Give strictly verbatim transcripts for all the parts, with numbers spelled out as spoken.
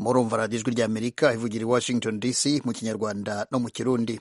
murumva radiyo ijwi ry'Amerika ivugira i Washington D C mu kinyarwanda no mu kirundi.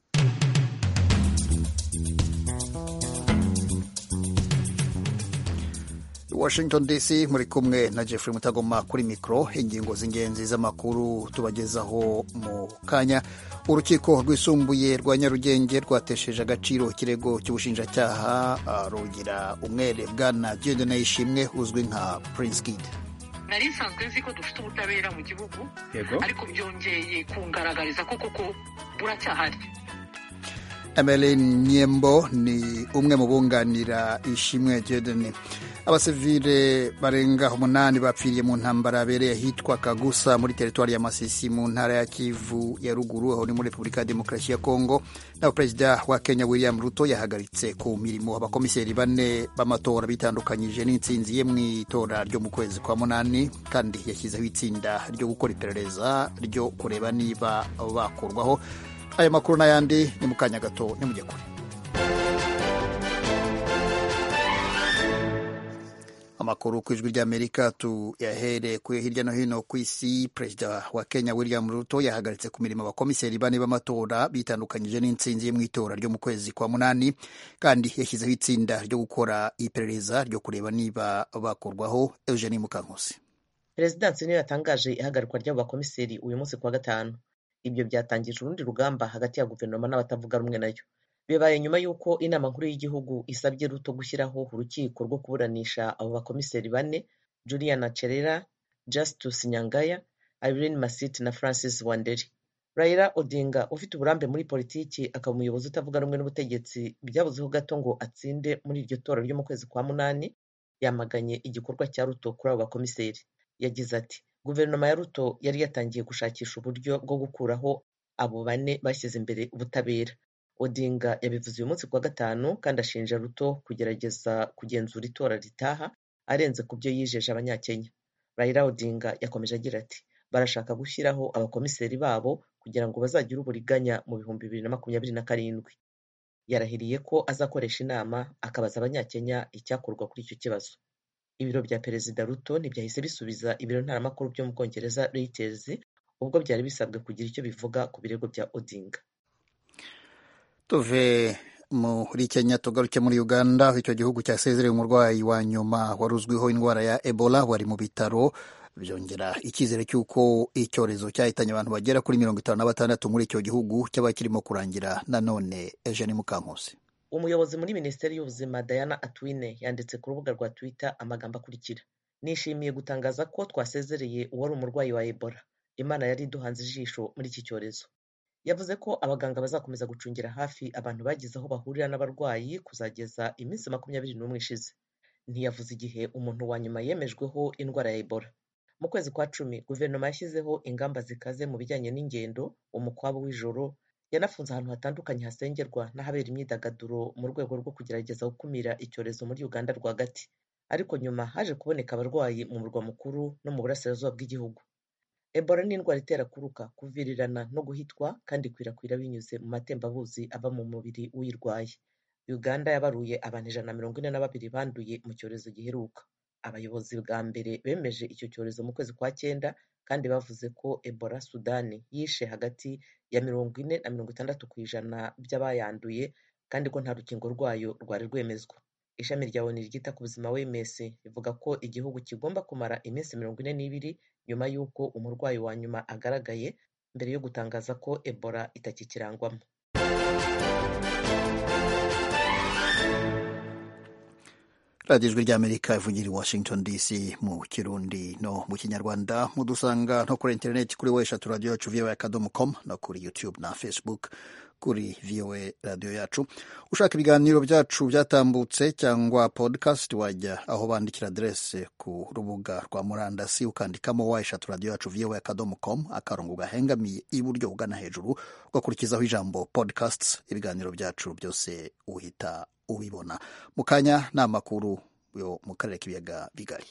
Washington D C muri kumwe na Jeffrey Mutagoma kuri mikro. Ingingo z'ingenzi z'amakuru tubagezaho mu kanya. Urukiko rwisumbuye rwa Nyarugenge rwatesheje agaciro ikirego cy'ubushinjacyaha rugira umwere bwana Dieudonné Ishimwe uzwi nka Prince Kid. Nari nsanzwe nzi ko dufite ubutabera mu gihugu, ariko byongeye kungaragariza ko koko buracyahari. Emeline Nyembo ni umwe mu bunganira Ishimwe Dieudonné. Abasivile barenga umunani bapfiriye mu ntambara yabereye ahitwa Kagusa muri teritwari ya Masisi mu ntara ya Kivu ya ruguru aho ni muri Repubulika ya Demokarasi ya Kongo. Na Perezida wa Kenya William Ruto yahagaritse ku mirimo abakomiseri bane b'amatora bitandukanyije n'intsinzi ye mu itora ryo mu kwezi kwa munani, kandi yashyizeho itsinda ryo gukora iperereza ryo kureba niba bakurwaho. Aya makuru n'ayandi ni mu kanya gato ni mujye kure. Amakuru ku ijwi ry'Amerika tuyahere kuye hirya no hino ku isi. Perezida wa Kenya William Ruto yahagaritse ku mirimo abakomiseri bane b'amatora bitandukanyije n'intsinzi ye mu itora ryo mu kwezi kwa munani, kandi yashyizeho itsinda ryo gukora iperereza ryo kureba niba bakurwaho. Eugenie Mukankusi. Perezidansi niyo yatangaje ihagarikwa ry'abo bakomiseri uyu munsi kwa gatanu. Ibyo byatangije urundi rugamba hagati ya guverinoma n'abatavuga rumwe nayo. Bibaye nyuma y'uko inama nkuru y'igihugu isabye Ruto gushyiraho urukiko rwo kuburanisha abo bakomiseri bane, Juliana Cherera, Justus Nyangaya, Irene Masit na Francis Wanderi. Raila Odinga ufite uburambe muri politiki akaba umuyobozi utavuga rumwe n'ubutegetsi byabuzeho gato ngo atsinde muri iryo tora ryo mu kwezi kwa munani, yamaganye igikorwa cya Ruto kuri abo bakomiseri. Yagize ati guverinoma ya Ruto yari yatangiye gushakisha uburyo bwo gukuraho abo bane bashyize imbere ubutabera. Odinga yabivuze uyu munsi kwa gatanu, kandi ashinja Ruto kugerageza kugenzura itora ritaha arenze ku byo yijeje abanyakenya. Raila Odinga yakomeje agira ati barashaka gushyiraho abakomiseri babo kugira ngo bazagire uburiganya mu bihumbi bibiri na makumyabiri na karindwi. Yarahiriye ko azakoresha inama akabaza abanyakenya icyakorwa kuri icyo kibazo. Ibiro bya Perezida Ruto ntibyahise bisubiza ibiro ntaramakuru byo mu Bwongereza Reuters ubwo byari bisabwe kugira icyo bivuga ku birego bya Odinga. Tuve muri Kenya tugaruke muri Uganda. Icyo gihugu cyasezereye umurwayi wa nyuma wari uzwiho indwara ya Ebola wari mu bitaro, byongera icyizere cy'uko icyorezo cyahitanye abantu bagera kuri mirongo itanu na batandatu muri icyo gihugu cyaba kirimo kurangira. Nanone Eugenie Mukankusi. Umuyobozi muri Minisiteri y'Ubuzima Diana Atwine yanditse ku rubuga rwa Twitter amagambo akurikira: nishimiye gutangaza ko twasezereye uwari umurwayi wa Ebola. Imana yari iduhanze ijisho muri iki cyorezo. Yavuze ko abaganga bazakomeza gucungira hafi abantu bagize aho bahurira n'abarwayi kuzageza iminsi makumyabiri n'umwe ishize. Ntiyavuze igihe umuntu wa nyuma yemejweho indwara ya Ebola. Mu kwezi kwa cumi guverinoma yashyizeho ingamba zikaze mu bijyanye n'ingendo, umukwabo w'ijoro, yanafunze ahantu hatandukanye hasengerwa n'ahabera imyidagaduro mu rwego rwo kugerageza gukumira icyorezo muri Uganda rwagati. Ariko nyuma haje kuboneka abarwayi mu murwa mukuru no mu burasirazuba bw'igihugu. Ebola ni indwara itera kuruka, kuvirirana no guhitwa, kandi ikwirakwira binyuze mu matembabuzi ava mu mubiri uyirwaye. Uganda yabaruye abantu ijana na mirongo ine na babiri banduye mu cyorezo giheruka. Abayobozi bwa mbere bemeje icyo cyorezo mu kwezi kwa cyenda, kandi bavuze ko Ebola Sudani yishe hagati ya mirongo ine na mirongo itandatu ku ijana by'abayanduye, kandi ko nta rukingo rwayo rwari rwemezwa. Ishami rya O N U ryita ku buzima W M S rivuga ko igihugu kigomba kumara iminsi mirongo ine n'ibiri nyuma y'uko umurwayi wa nyuma agaragaye, mbere yo gutangaza ko Ebola itakikirangwamo. Radiyo ijwi ry'Amerika ivugira i Washington D C mu Kirundi no mu Kinyarwanda. Mudusanga no kuri interineti kuri weshatu radiyo yacu voa akadomo com no kuri YouTube na Facebook kuri voa radiyo yacu. Ushaka ibiganiro byacu byatambutse cyangwa podcast wajya aho bandikira adresse ku rubuga rwa murandasi ukandikamo weshatu radiyo yacu voa akadomo com akarongo gahengamiye iburyo ugana hejuru ugakurikizaho ijambo podcasts. Ibiganiro byacu byose uhita ubibona. Mukanya ni amakuru yo mu karere k'ibiyaga bigari.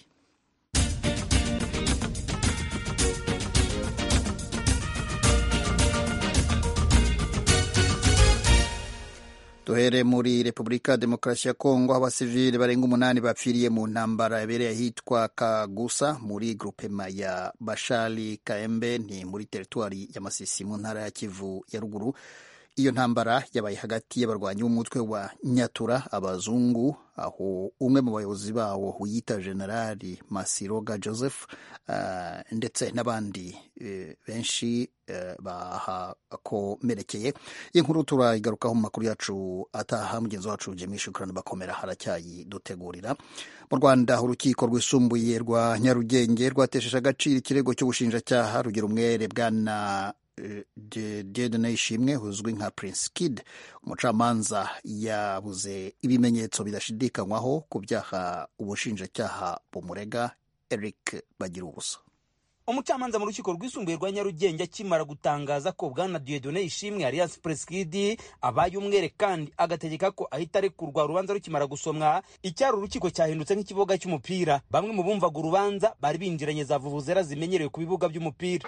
duhere muri Repubulika Demokarasi ya Kongo, aho abasivili barenga umunani bapfiriye mu ntambara yabereye ahitwa Kagusa muri grupema ya Bashali Kaembe, ni muri teritwari ya Masisi mu ntara ya Kivu ya ruguru. Iyo ntambara yabaye hagati y'abarwanyi b'umutwe wa Nyatura abazungu, aho umwe mu bayobozi bawo wiyita Generali Masiroga Joseph uh, ndetse n'abandi uh, benshi uh, bahakomerekeye. Inkuru turayigarukaho mu makuru yacu ataha. Mugenzi wacu Jimmy Shukrani Bakomera haracyayi dutegurira. Mu Rwanda, urukiko rwisumbuye rwa Nyarugenge rwatesheje agaciro ikirego cy'ubushinjacyaha rugira umwere bwana Dieudonné Ishimwe uzwi nka Prince Kid. Umucamanza yabuze ibimenyetso bidashidikanywaho ku byaha ubushinjacyaha bumurega. Eric Bagirubusa. Umucamanza mu rukiko rwisumbuye rwa Nyarugenge akimara gutangaza ko bwana Dieudonné Ishimwe alias Prince Kid abaye umwere kandi agategeka ko ahita arekurwa urubanza rukimara gusomwa, icyari urukiko cyahindutse nk'ikibuga cy'umupira. Bamwe mu bumvaga urubanza bari binjiranye za vuvuzera zimenyerewe ku bibuga by'umupira.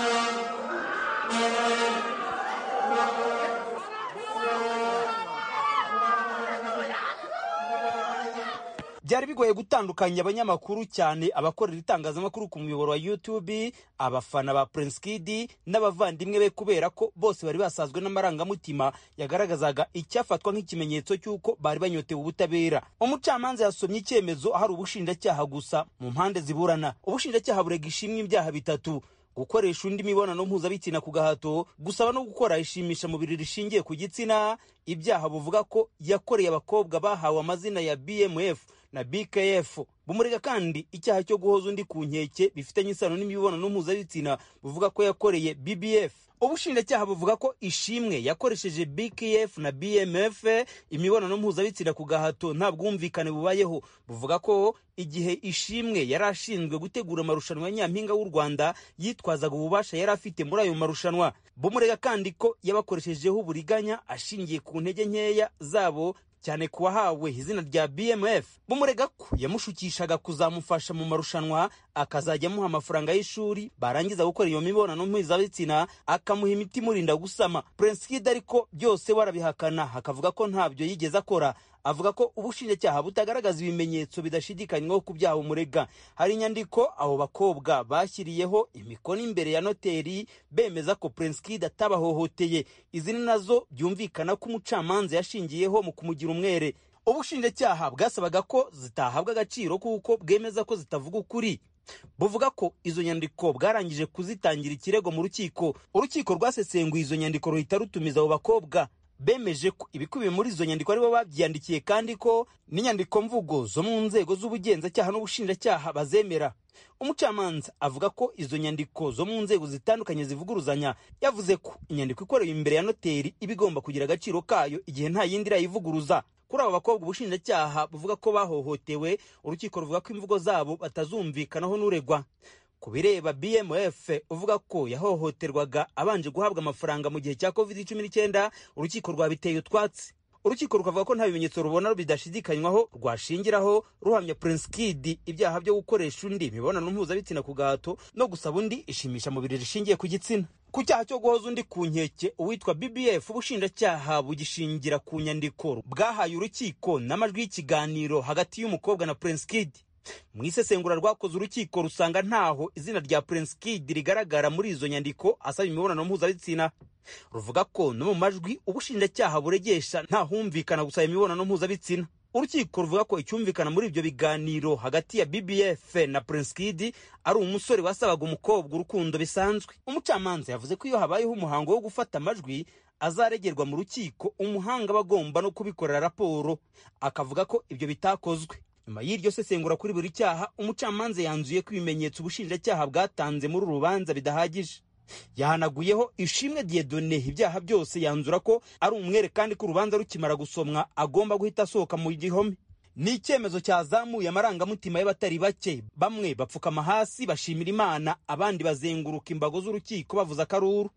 Byari bigoye gutandukanya abanyamakuru, cyane abakorera itangazamakuru ku muyoboro wa YouTube, abafana ba Prince Kid n'abavandimwe be, kubera ko bose bari basazwe n'amarangamutima yagaragazaga icyafatwa nk'ikimenyetso cy'uko bari banyotewe ubutabera. Umucamanza yasomye icyemezo hari ubushinjacyaha gusa mu mpande ziburana. Ubushinjacyaha burega Ishimwe ibyaha bitatu: gukoresha undi mibonano mpuzabitsina ku gahato, gusaba no gukora ishimisha mubiri rishingiye ku gitsina. Ibyaha buvuga ko yakoreye abakobwa bahawe amazina ya B M F na B K F. Bumurega kandi icyaha cyo guhoza undi ku nkeke bifitanye isano n'imibonano mpuzabitsina, buvuga ko yakoreye B B F. Ubushinjacyaha buvuga ko Ishimwe yakoresheje B K F na B M F imibonano mpuzabitsina ku gahato nta bwumvikane bubayeho. Buvuga ko igihe Ishimwe yari ashinzwe gutegura amarushanwa ya Nyampinga w'u Rwanda yitwazaga ububasha yari afite muri ayo marushanwa. Bumurega kandi ko yabakoreshejeho uburiganya ashingiye ku ntege nkeya zabo, cyane kuwahawe izina rya B M F. Bumurega ko yamushukishaga kuzamufasha mu marushanwa, akazajya amuha amafaranga y'ishuri, barangiza gukora iyo mibonano mpuzabitsina akamuha imiti murinda gusama. Prince Kid ariko byose warabihakana, hakavuga ko ntabyo yigeze akora. Avuga ko ubushinjacyaha butagaragaza ibimenyetso bidashidikanywaho ku byaha umurega. Hari inyandiko abo bakobwa bashyiriyeho imikono imbere ya noteri bemeza ko Prince Kid atabahohoteye. Izi ni nazo byumvikana ko umucamanza yashingiyeho mu kumugira umwere. Ubushinjacyaha bwasabaga ko zitahabwa agaciro kuko bwemeza ko zitavuga ukuri. Buvuga ko izo nyandiko bwarangije kuzitangira ikirego mu rukiko. Urukiko rwasesenguye izo nyandiko ruhita rutumiza abo bakobwa. Bemeje ko ibikubiye muri izo nyandiko aribo babyandikiye kandi ko n'inyandiko mvugo zo mu nzego z'ubugenzacyaha n'ubushinjacyaha bazemera. Umucamanza avuga ko izo nyandiko zo mu nzego zitandukanye zivuguruzanya. Yavuze ko inyandiko ikorewe imbere ya noteri ibigomba kugira agaciro kayo igihe nta yindi irayivuguruza. Kuri abo bakobwa ubushinjacyaha buvuga ko bahohotewe, urukiko ruvuga ko imvugo zabo batazumvikanaho n'uregwa. Ku bireba B M F uvuga ko yahohoterwaga abanje guhabwa amafaranga mu gihe cya covid cumi n'icyenda, urukiko rwabiteye utwatsi. Urukiko rukavuga ko nta bimenyetso rubona bidashidikanywaho rwashingiraho ruhamya Prince Kid ibyaha byo gukoresha undi imibonano mpuzabitsina ku gahato no gusaba undi ishimisha mubiri rishingiye ku gitsina. Ku cyaha cyo guhoza undi ku nkeke uwitwa B B F, ubushinjacyaha bugishingira ku nyandiko bwahaye urukiko n'amajwi y'ikiganiro hagati y'umukobwa na Prince Kid. Mu isesengura rwakoze urukiko rusanga ntaho izina rya Prince Kid rigaragara muri izo nyandiko asaba imibonano mpuzabitsina. Ruvuga ko no mu majwi ubushinjacyaha buregesha nta humvikana gusaba imibonano mpuzabitsina. Urukiko ruvuga ko icyumvikana muri ibyo biganiro hagati ya B B F na Prince Kid ari umusore wasabaga umukobwa urukundo bisanzwe. Umucamanza yavuze ko iyo habayeho umuhango wo gufata amajwi azaregerwa mu rukiko, umuhanga bagomba no kubikorera raporo. Akavuga ko ibyo bitakozwe. Nyuma y'iryo sesengura kuri buri cyaha, umucamanza yanzuye ko ibimenyetso ubushinjacyaha bwatanze muri urubanza bidahagije. Yahanaguyeho Ishimwe Dieudonné ibyaha byose, yanzura ko ari umwere kandi ko urubanza rukimara gusomwa agomba guhita asohoka mu gihome. Ni icyemezo cyazamuye amarangamutima y'abatari bake. Bamwe bapfukama hasi bashimira Imana, abandi bazenguruka imbago z'urukiko bavuza akaruru.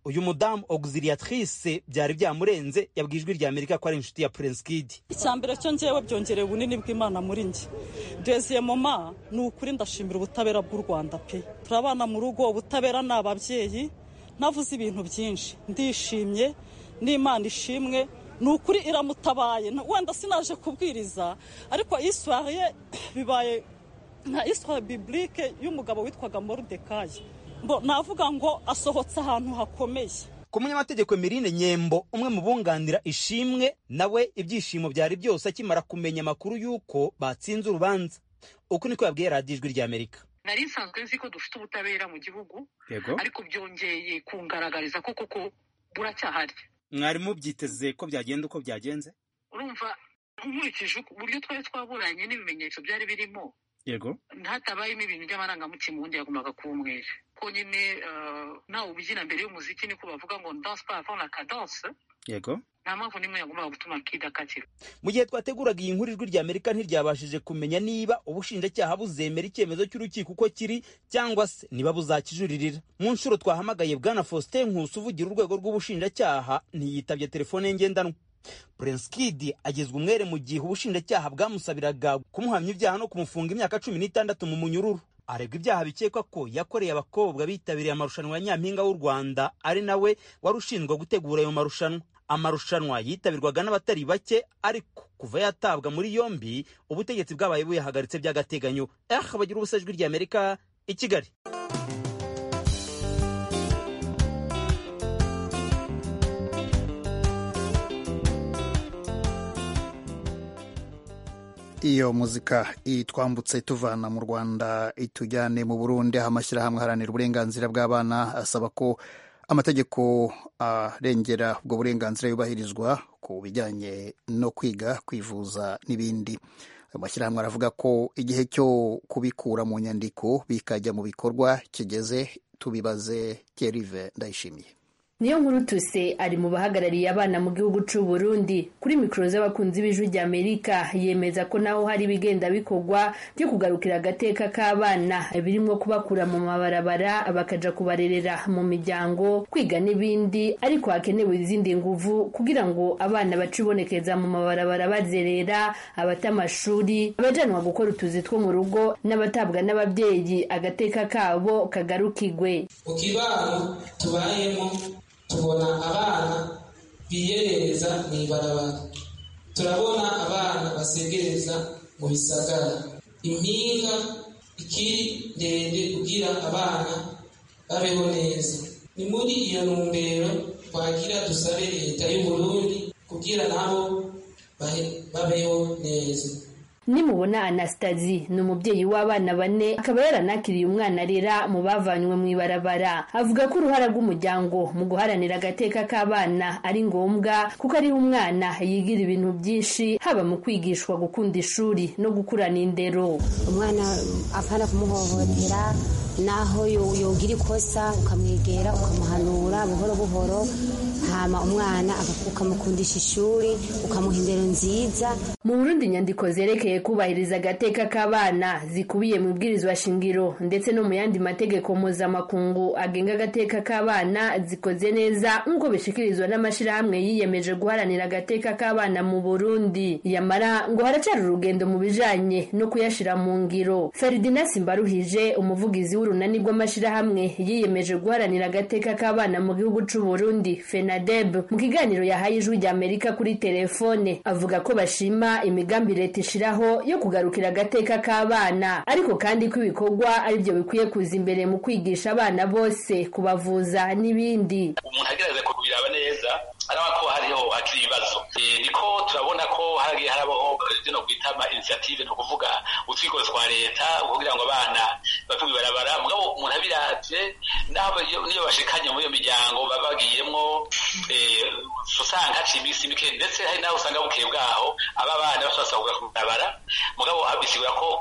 uyu mudamu auxiliatrice byari byamurenze yabwijwe rya Amerika ko ari inshuti ya Prince Kid. Icyambere cyo ngewe byongereye ubunini bw'Imana muri nge. Deuxième moment ni ukuri ndashimira ubutabera bw'u Rwanda pe. Turabana mu rugo ubutabera n'ababyeyi navuze ibintu byinshi ndishimye n'Imana ishimwe ni ukuri iramutabaye wenda sinaje kubwiriza ariko histoire bibaye nka histoire biblique y'umugabo witwaga Mordecai mbo navuga ngo asohotse ahantu hakomeye. Ku munyamategeko Emeline Nyembo umwe mu bunganira Ishimwe nawe ibyishimo byari byose akimara kumenya amakuru y'uko batsinze urubanza. Uko niko yabwiye Radio Ijwi rya Amerika. Nari nsanzwe nzi ko dufite ubutabera mu gihugu ariko byongeye kungaragariza ko koko buracyahari. Mwari mubyiteze ko byagenda uko byagenze? Urumva nkurikije uburyo twari twaburanye n'ibimenyetso byari birimo yego ntatabayemo ibintu by'amarangamutima ubundi yagombaga kuba umwere ko nyine nawe ubyina mbere y'umuziki niko bavuga ngo danse pas avant la cadence yego nta mpamvu n'imwe yagombaga gutuma Kid akatira. Mu gihe twateguraga iyi nkuru Ijwi rya Amerika ntiryabashije kumenya niba ubushinjacyaha buzemera icyemezo cy'urukiko uko kiri cyangwa se niba buzakijuririra. Mu nshuro twahamagaye Bwana Faustin Nkusi uvugira urwego rw'ubushinjacyaha ntiyitabye telefone ye ngendanwa. Prince Kid agezwe umwere mu gihe ubushinjacyaha bwamusabiraga kumuhamya ibyaha no kumufunga imyaka cumi n'itandatu mu munyururu. Aregwa ibyaha bikekwa ko yakoreye abakobwa bitabiriye amarushanwa ya Nyampinga w'u Rwanda ari nawe wari ushinzwe gutegura ayo marushanwa. Amarushanwa yitabirwaga n'abatari bake ariko kuva yatabwa muri yombi ubutegetsi bwabaye buyahagaritse by'agateganyo. Eh bagira ubusa Ijwi rya Amerika i Kigali. Iyo muzika itwambutse tuvana mu Rwanda itujyane mu Burundi aho amashyirahamwe aharanira uburenganzira bw'abana asaba ko amategeko arengera ubwo burenganzira yubahirizwa ku bijyanye no kwiga, kwivuza n'ibindi. Amashyirahamwe aravuga ko igihe cyo kubikura mu nyandiko bikajya mu bikorwa kigeze. Tubibaze Thierry Ndayishimiye. Niyo nkuru tuse ari mu bahagarariye abana mu gihugu cy'u Burundi kuri mikro z'abakunzi b'Ijwi rya Amerika yemeza ko naho hari bigenda bikogwa byo kugarukira agateka k'abana birimo kubakura mu mabarabara bakaja kubarerera mu miryango kwiga n'ibindi ariko hakenewe izindi nguvu kugira ngo abana bacibonekeza mu mabarabara bazerera abatamashuri abajanwa gukora utuzi two mu rugo n'abatabwa n'ababyeyi agateka kabo kagarukigwe. Ukibano tubayemo tubona abana biyereza mw'ibarabara, turabona abana basegereza mu bisagara, impinga ikiri ndende kugira abana babeho neza. Ni muri iyo ntumbero twagira dusabe leta y'u Burundi kugira nabo babeho neza. Nimubona Anastasie ni umubyeyi w'abana bane akaba yaranakiriye umwana rera mu bavanywe mu ibarabara. Avuga ko uruhara rw'umuryango mu guharanira agateka k'abana ari ngombwa kuko ari umwana yigira ibintu byinshi haba mu kwigishwa gukunda ishuri no gukurana indero. Umwana apana kumuhohotera naho yogira ikosa ukamwegera ukamuhanura buhoro buhoro hama umwana ukamukundisha ishuri ukamuha indero nziza. Mu Burundi inyandiko zerekeye kubahiriza agateka k'abana zikubiye mu bwirizwa shingiro ndetse no mu yandi mategeko mpuzamakungu agenga agateka k'abana zikoze neza nk'uko bishikirizwa n'amashirahamwe yiyemeje guharanira agateka k'abana mu Burundi. Yamara ngo haracari urugendo mu bijanye no kuyashira mu ngiro. Ferdinand Simbaruhije umuvugizi w'urunani rw'amashirahamwe yiyemeje guharanira agateka k'abana mu gihugu cy'u Burundi FENADEB mu kiganiro yahaye Ijwi rya Amerika kuri telefone avuga ko bashima imigambi leta ishiraho yo kugarukira agateka k'abana ariko kandi ko ibikorwa ari byo bikwiye kuza imbere mu kwigisha abana bose kubavuza n'ibindi. Umuntu agerageza kubiraba neza araba ko hariho hakiri ibibazo niko turabona ko hari harabaho no kwitama initiative no kuvuga utwikoro twa leta kugira ngo abana bave mu barabara mugabo umuntu abiravye nabo niyo bashikanye muri iyo miryango babagiyemwo eh usanga cimisi mike ndetse hari naho usanga bukeye bwaho aba bana basasagura ku barabara mugabo abisigura ko ko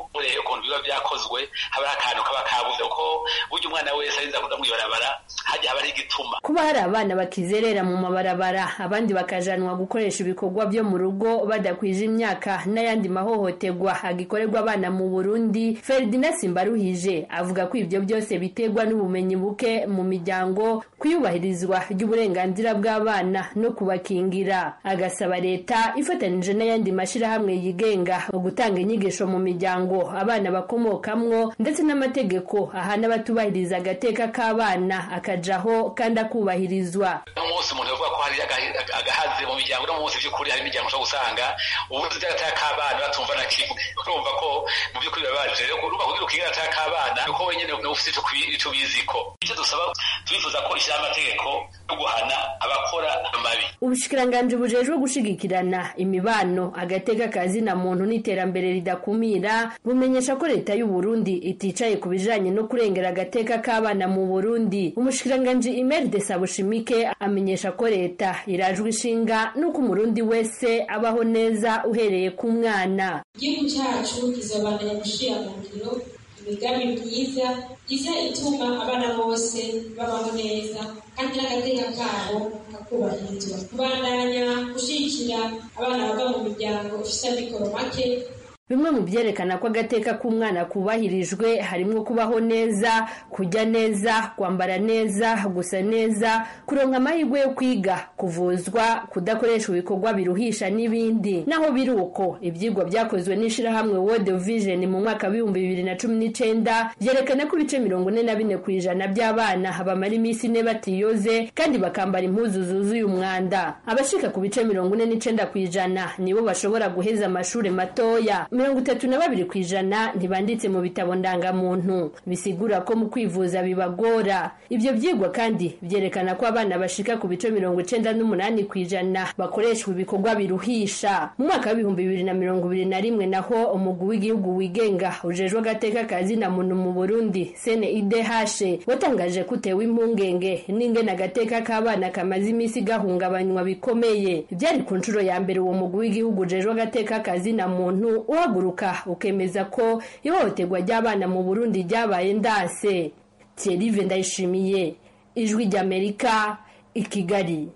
ukuntu biba byakozwe haba hari akantu kaba kabuze kuko burya umwana wese arinza kuza mw'ibarabara hajya haba ari igituma. Kuba hari abana bakizerera mu mabarabara abandi bakajanwa gukoresha ibikorwa byo mu rugo badakwije imyaka n'ayandi mahohoterwa agikorerwa abana mu Burundi, Ferdinand Simbaruhije avuga ko ibyo byose biterwa n'ubumenyi buke mu miryango, kuyubahirizwa ry'uburenganzira bw'abana no kubakingira. Agasaba leta ifatanije n'ayandi mashirahamwe yigenga gutanga inyigisho mu miryango abana bakomokamwo ndetse n'amategeko ahana batubahiriza agateka k'abana akajaho kandi akubahirizwa. Umunsi umuntu yavuga ko hari agahaze mu miryango no munsi by'ukuri hari imiryango ushobora gusanga ubuzi bw'agateka k'abana batumva na kimwe. Urumva ko mu by'ukuri babaje rero urumva kugira ukingira agateka k'abana uko wenyene ufite ico biziko. Icyo dusaba twifuza ko ishyira amategeko yo guhana abakora amabi. Ubushikiranganje bujejwe gushigikirana imibano agateka kazina muntu n'iterambere ridakumira bumenyesha ko leta y'u Burundi iticaye ku bijanye no kurengera agateka k'abana mu Burundi. Umushikiranganje Imelda Sabushimike amenyesha ko leta irajwe ishinga nuko umurundi wese abaho neza uhereye ku mwana. Igihugu cyacu kizobandanya gushira mu ngiro imigambi myiza iza ituma abana bose babaho neza kandi n'agateka kabo kakubahirizwa. Kubandanya gushigikira abana bava mu miryango ifite amikoro make. Bimwe mu byerekana ko agateka k'umwana kubahirijwe harimo kubaho neza, kujya neza, kwambara neza, gusa neza, kuronka amahirwe yo kwiga, kuvuzwa, kudakoresha ibikorwa biruhisha n'ibindi. Naho biri uko ibyigwa byakozwe n'ishirahamwe World Vision mu mwaka w'ibihumbi bibiri na cumi n'icenda byerekana ko ibice mirongo ine na bine kw'ijana by'abana bamara iminsi ine batiyoze kandi bakambara impuzu zuzuye umwanda. Abashika ku bice mirongo ine n'icenda kw'ijana nibo bashobora guheza amashuri matoya. mirongo itatu na babiri kw'ijana ntibanditse mu bitabo ndangamuntu, bisigura ko mu kwivuza bibagora. Ibyo byigwa kandi byerekana ko abana bashika ku bice mirongo icenda n'umunani kw'ijana bakoreshwa ibikorwa biruhisha. Mu mwaka w'ibihumbi bibiri na mirongo ibiri na rimwe naho umugwi w'igihugu wigenga ujejwe agateka kazina muntu mu Burundi C N I D H watangaje ko utewe impungenge n'ingene agateka k'abana kamaze imisi gahungabanywa bikomeye. Byari ku nshuro ya mbere uwo mugwi w'igihugu ujejwe agateka kazina muntu guruka ukemeza ko ihohoterwa ry'abana mu Burundi ryabaye ndase. Thierry Vendayishimiye, Ijwi ry'Amerika, i Kigali.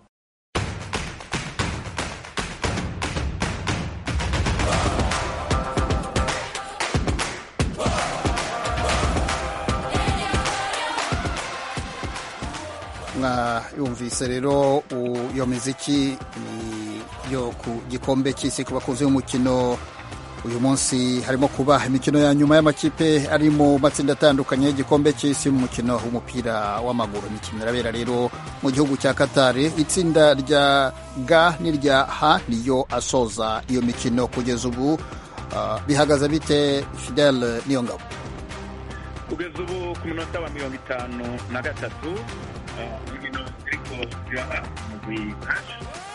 Yumvise rero iyo miziki yo ku gikombe cy'isi ku bakozi b'umukino. Uyu munsi harimo kuba imikino ya nyuma y'amakipe ari mu matsinda atandukanye y'igikombe cy'isi mu mukino w'umupira w'amaguru. Imikino irabera rero mu gihugu cya Qatar. Itsinda rya G n'irya H niyo asoza iyo mikino kugeza ubu. Uh, bihagaze bite Fidel Niyongabo? Kugeza ubu ku munota wa mirongo itanu na gatatu imikino iriko iraba mu H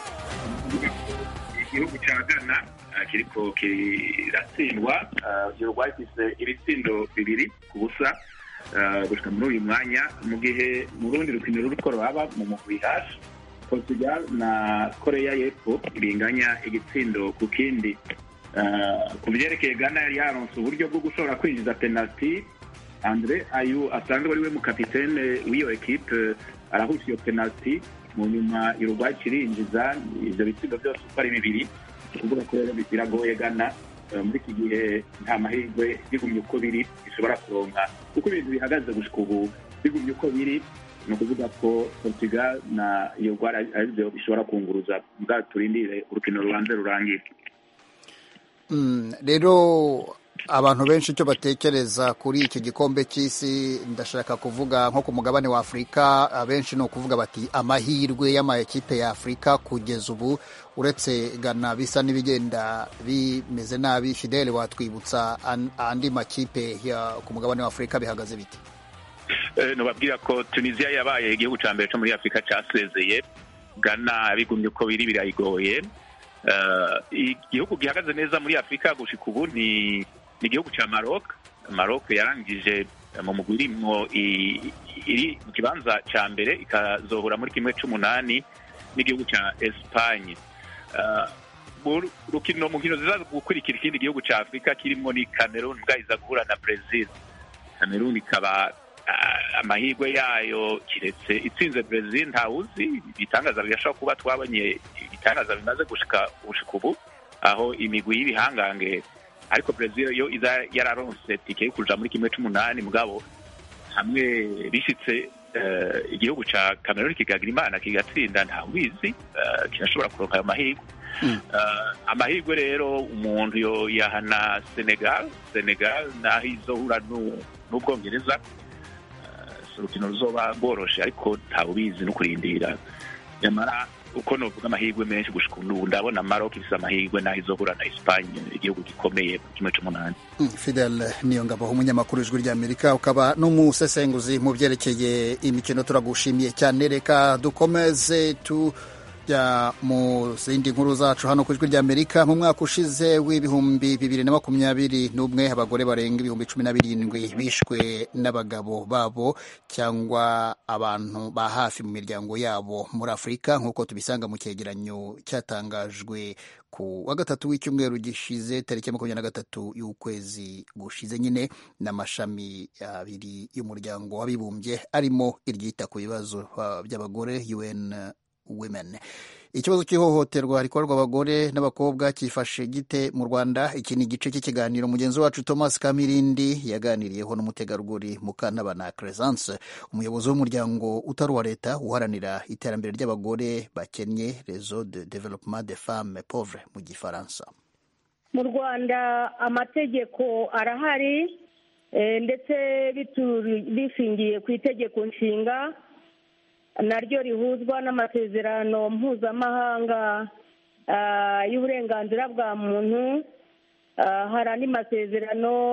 igihugu cya Ghana kiriko kiratsindwa. Uruguay ifise ibitsindo bibiri ku busa gushika muri uyu mwanya, mu gihe mu rundi rukino ruriko ruraba mu mugwi H Portugal na Korea y'Epfo binganya igitsindo ku kindi. Ku byerekeye Ghana yari yaronse uburyo bwo gushobora kwinjiza penalty. Andre Ayew asanzwe ari we mu kapitene w'iyo equipe arahusha iyo penalty, mu nyuma Uruguay kirinjiza ivyo bitsindo byose uko ari bibiri. Kuvuga ko rero biragoye Ghana muri iki gihe nta mahirwe bigumye uko biri bishobora kuronka, kuko ibintu bihagaze gushika ubu bigumye uko biri. Ni ukuvuga ko Portugal na Uruguay arivyo bishobora kunguruza, mbwa turindire urukino rubanze rurangire. Mm, rero abantu benshi icyo batekereza kuri iki gikombe cy'isi, ndashaka kuvuga nko ku mugabane wa Afurika, abenshi ni ukuvuga bati amahirwe y'amakipe ya Afurika kugeza ubu uretse Ghana bisa n'ibigenda bimeze nabi. Fidel, watwibutsa andi makipe ya ku mugabane wa Afurika bihagaze bite? Eh, no babwira ko Tunisia yabaye igihugu cya mbere cyo muri Afurika cyasezeye. Ghana bigumye uko biri birayigoye. Uh, igihugu gihagaze neza muri Afurika gushika ubu ni igihugu cya Maroc. Maroc yarangije mu mugwi irimo iri mu kibanza cya mbere ikazohura muri kimwe cy'umunani n'igihugu cya Espagne. Uh, rukino mu nkino ziza gukurikira ikindi gihugu cya Afurika kirimo ni Cameroon bwayiza guhura na Brazil. Cameroon ikaba amahirwe yayo kiretse itsinze Brazil ntawuzi, ibitangaza birashobora kuba twabonye ibitangaza bimaze gushika gushika ubu aho imigwi y'ibihangange, ariko Brazil yo iza yararonse tike yo kuja muri kimwe c'umunani, mugabo hamwe bishitse uh, igihugu ca Cameroon kigagira imana kigatsinda ntawubizi, uh, kirashobora kuronka ayo mahirwe. Mm. Uh, amahirwe rero umuntu yo yahana Senegal Senegal naho izohura n'Ubwongereza, uh, urukino ruzoba rworoshe ariko ntawubizi no kurindira. Nyamara uko novuga amahirwe menshi gushika ubu ndabona Maroc ifise amahirwe naho izohura na Espagne, igihugu gikomeye mu kimwe c'umunani. Mm, Fidel Niyongabo, umunyamakuru w'Ijwi ry'Amerika ukaba n'umusesenguzi mu byerekeye imikino, turagushimiye cyane. Reka dukomeze tu ya mu zindi nkuru zacu hano ku Ijwi ry'Amerika. Mu mwaka ushize w'ibihumbi bibiri na makumyabiri n'umwe abagore barenga ibihumbi cumi na birindwi bishwe n'abagabo babo cyangwa abantu ba hafi mu miryango yabo muri Afurika, nk'uko tubisanga mu cyegeranyo cyatangajwe ku wa gatatu w'icyumweru gishize tariki makumyabiri na gatatu y'ukwezi gushize nyine n'amashami abiri y'umuryango w'abibumbye arimo iryita ku bibazo by'abagore U N Women. Ikibazo cy'ihohoterwa rikorwa abagore n'abakobwa cyifashe gite mu Rwanda? Iki ni igice cy'ikiganiro mugenzi wacu Thomas Kamirindi yaganiriyeho n'umutegarugori Mukantabana Crescence, umuyobozi w'umuryango utari uwa leta uharanira iterambere ry'abagore bakennye, Réseau de développement des femmes pauvres mu Gifaransa. Mu Rwanda amategeko arahari, e, ndetse bishingiye ku itegeko nshinga naryo rihuzwa n'amasezerano mpuzamahanga uh, y'uburenganzira bwa muntu. Uh, hari andi masezerano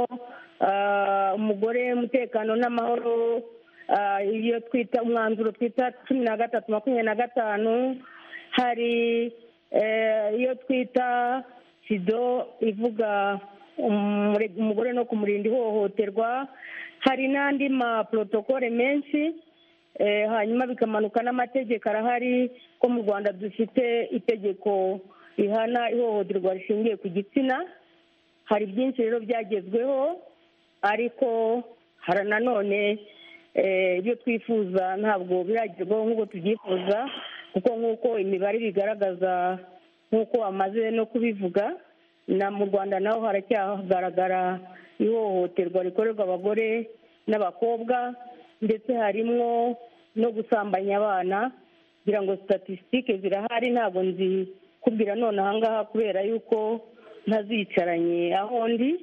uh, umugore, umutekano n'amahoro, uh, iyo twita umwanzuro twita cumi na gatatu makumyabiri na gatanu. Hari uh, iyo twita sido ivuga umugore no kumurinda ihohoterwa. Hari n'andi ma protokole menshi. Eh, hanyuma bikamanuka n'amategeko arahari ko mu Rwanda dufite itegeko rihana ihohoterwa rishingiye ku gitsina. Hari byinshi rero byagezweho, ariko hari nanone ibyo eh, twifuza ntabwo biragerwaho nk'uko tubyifuza, kuko nk'uko imibare bigaragaza, nk'uko amaze no kubivuga, na mu Rwanda naho haracyagaragara ihohoterwa rikorerwa abagore n'abakobwa, ndetse harimo no gusambanya abana. Kugira ngo statistique zirahari, ntabwo nzi kubwira none ahangaha kubera yuko ntazicaranye aho ndi,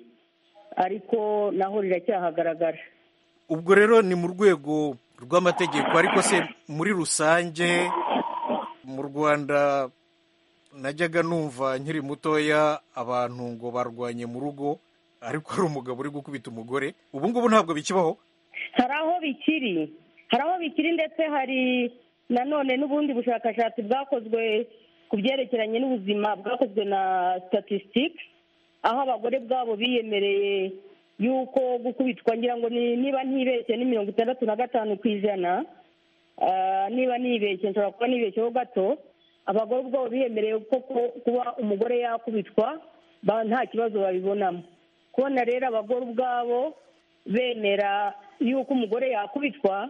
ariko naho riracyahagaragara. Ubwo rero ni mu rwego rw'amategeko, ariko se muri rusange mu Rwanda najyaga numva nkiri mutoya abantu ngo barwanye mu rugo, ariko ari umugabo uri gukubita umugore. Ubu ngubu ntabwo bikibaho. Hari aho bikiri hari aho bikiri ndetse hari nanone n'ubundi bushakashatsi bwakozwe ku byerekeranye n'ubuzima, bwakozwe na statistique, aho abagore bwabo biyemereye yuko gukubitwa, ngira ngo niba ntibeshye ni mirongo itandatu na gatanu ku ijana, niba nibeshye nshobora kuba nibeshyeho gato. Abagore ubwabo biyemereye ko kuba umugore yakubitwa nta kibazo babibonamo. Kubona rero abagore ubwabo bemera yuko umugore yakubitwa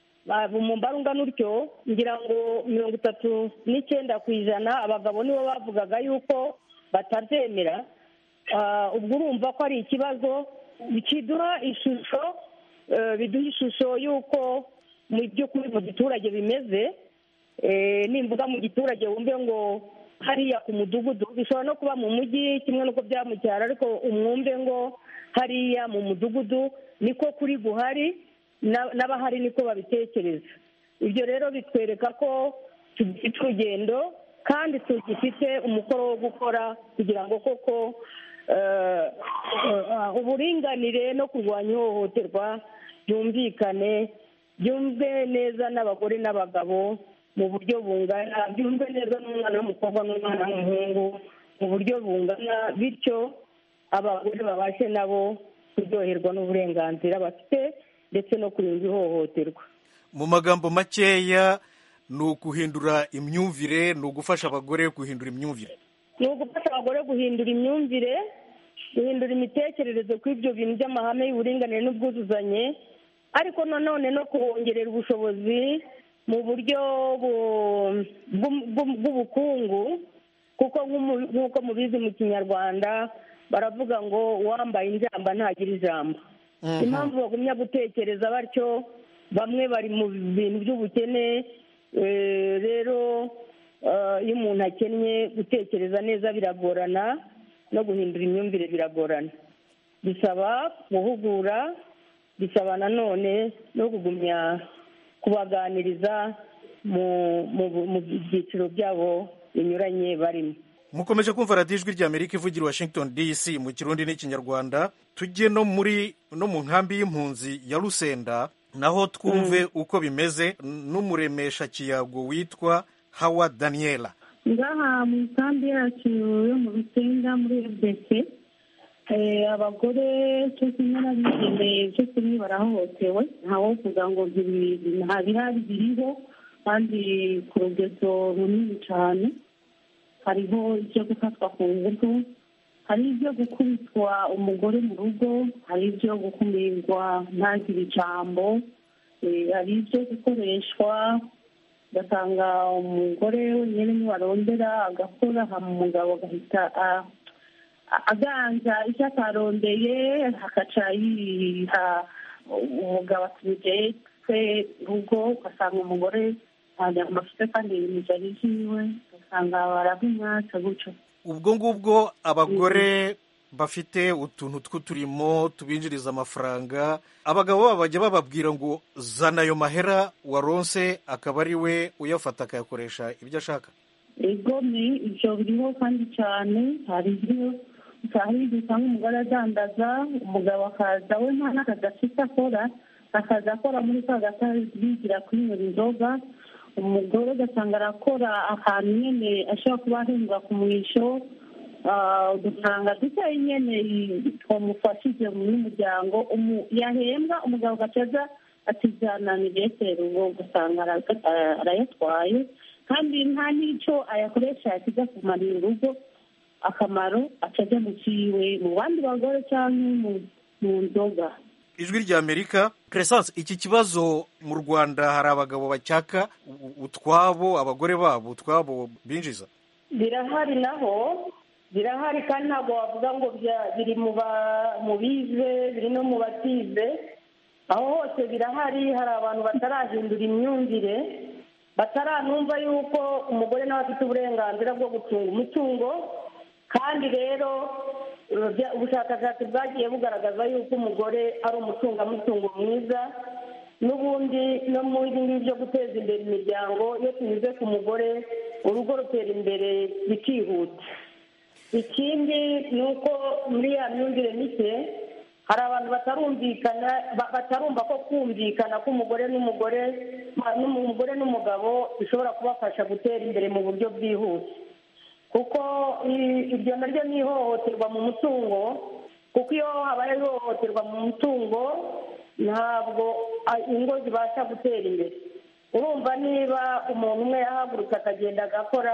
mu mbarunga n'utyo, ngira ngo mirongo itatu n'icyenda ku ijana abagabo nibo bavugaga yuko batabyemera. Ubwo urumva ko ari ikibazo kiduha ishusho, biduha ishusho y'uko mu by'ukuri mu giturage bimeze. Nimvuga mu giturage wumve ngo hariya ku mudugudu, bishobora no kuba mu mujyi kimwe n'uko byaba mu cyaro, ariko umwumve ngo hariya mu mudugudu niko kuri guhari, n'abahari niko babitekereza. Ibyo rero bitwereka ko tugifite urugendo kandi tugifite umukoro wo gukora kugira ngo koko uburinganire no kurwanya ihohoterwa byumvikane, byumve neza n'abagore n'abagabo mu buryo bungana, byumve neza n'umwana w'umukobwa n'umwana w'umuhungu mu buryo bungana, bityo abagore babashe nabo kuryoherwa n'uburenganzira bafite ndetse no kurinda ihohoterwa. Mu magambo makeya ni ukuhindura imyumvire, ni ugufasha abagore guhindura imyumvire. ni ugufasha abagore guhindura imyumvire, guhindura imitekerereze kuri ibyo bintu by'amahame y'uburinganire n'ubwuzuzanye, ariko nanone no kubongerera ubushobozi mu buryo bw'ubukungu, kuko nk'uko mubizi mu kinyarwanda baravuga ngo uwambaye injamba ntagira ijambo. Impamvu bagumya gutekereza batyo, bamwe bari mu bintu by'ubukene, rero iyo umuntu akennye gutekereza neza biragorana, no guhindura imyumvire biragorana. Bisaba guhugura, bisaba nanone no kugumya kubaganiriza mu byiciro byabo binyuranye barimo. mukomeje kumva radiyo ijwi ry'Amerika ivugira Washington D C mu kirundi n'ikinyarwanda. Tujye no muri no mu nkambi y'impunzi ya Rusenda naho twumve uko bimeze n'umuremesha kiyago witwa Hawa Daniela. Ngaha mu nkambi yacu yo mu Rusenda muri F D C, abagore cyo kimwe n'abigeme cyo kimwe barahohotewe, ntawo kuvuga ngo ntabihari biriho kandi ku rugero runini cyane. Hariho ibyo gufatwa ku ngufu, hari ibyo gukubitwa umugore mu rugo, hari ibyo gukumirwa ntagire ijambo, hari ibyo gukoreshwa ugasanga umugore wenyine ntiwarondera agakora, hama umugabo agahita aganza icyo atarondeye, hakaca yiha umugabo atuje twe rugo, ugasanga umugore ntabwo afite kandi ibintu byari byiwe, ugasanga barabimwatsa gutyo. Ubwo ngubwo abagore bafite utuntu tw'uturimo tubinjiriza amafaranga, abagabo babo bajya bababwira ngo zana ayo mahera waronse, akaba ari we uyafata akayakoresha ibyo ashaka. Ego ni ibyo biriho kandi cyane. Hari ibyo hari usanga umugore adandaza, umugabo akaza we nta n'akazi afite akora, akaza akora muri ka gatari bigira kwinywera inzoga, umugore ugasanga arakora ahantu nyine ashobora kuba ahembwa ku mwisho, udufaranga dukeya nyine twamufashije n'umuryango, yahembwa umugabo agacaza atijyana migeseri, ubwo ugasanga arayatwaye kandi nta n'icyo ayakoresha yakiza kumarira urugo akamaro, acajya mu kiwe mu bandi bagore cyangwa mu nzoga. Ijwi ry'Amerika. Crescence, iki kibazo mu Rwanda hari abagabo bacyaka utwabo abagore babo utwabo binjiza? Birahari naho, birahari kandi ntabwo wavuga ngo biri mu bize, biri no mu batize, aho hose birahari. Hari abantu batarahindura imyumvire, bataranumva yuko umugore nawe afite uburenganzira bwo gutunga umutungo, kandi rero ubushakashatsi bwagiye bugaragaza yuko umugore ari umutungamutungo mwiza, n'ubundi no mu bindi byo guteza imbere imiryango, iyo tunyuze ku mugore urugo rutera imbere bikihuta. Ikindi ni uko muri ya myumvire mike hari abantu batarumvikana, batarumva ko kumvikana k'umugore n'umugore n'umugore n'umugabo bishobora kubafasha gutera imbere mu buryo bwihuse, kuko iryo naryo ni ihohoterwa mu mutungo, kuko iyo habaye ihohoterwa mu mutungo ntabwo ingo zibasha gutera imbere. Urumva niba umuntu umwe yahagurutse akagenda agakora,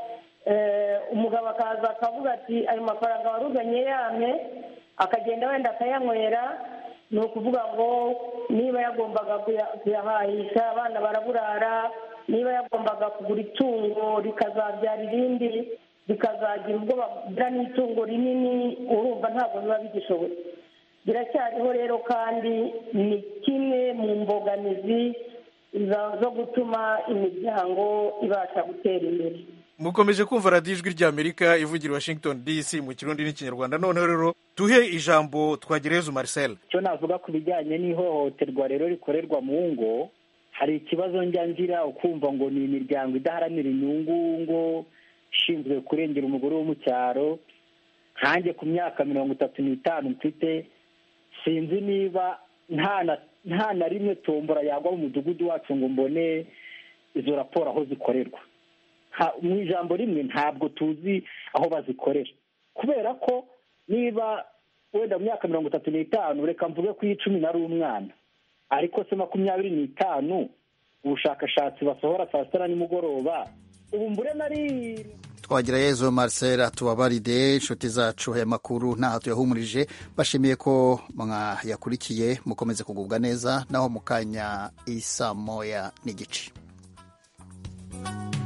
umugabo akaza akavuga ati ayo mafaranga waruganye yame, akagenda wenda akayanywera, ni ukuvuga ngo niba yagombaga kuyahahisha abana baraburara, niba yagombaga kugura itungo rikazabyara irindi, rikazagira ubwo bagira n'itungo rinini, urumva ntabwo biba bigishoboye. Biracyariho rero kandi ni kimwe mu mbogamizi zo gutuma imiryango ibasha gutera imbere. Mukomeje kumva radiyo ijwi ry'Amerika ivugira Washington D C mu kirundi n'ikinyarwanda. Noneho rero tuhe ijambo Twagirezu Marcel. Cyo navuga ku bijyanye n'ihohoterwa rero rikorerwa mu ngo, hari ikibazo njya ngira ukumva ngo ni imiryango idaharanira inyungu ngo ishinzwe kurengera umugore wo mu cyaro. Nkanjye ku myaka mirongo itatu n'itanu mfite, sinzi niba nta na rimwe tombora yagwa mu mudugudu wacu ngo mbone izo raporo aho zikorerwa. Mu ijambo rimwe ntabwo tuzi aho bazikorera, kubera ko niba wenda mu myaka mirongo itatu n'itanu, reka mvuge ko icumi nari umwana, ariko se makumyabiri n'itanu ubushakashatsi basohora saa sita nimugoroba, ubu mbure nari Twagirayezu Marcel tubabaride inshuti zacu aya makuru ntaho tuyahumurije bashimiye ko mwayakurikiye mukomeze kugubwa neza naho mukanya isa moya n'igice.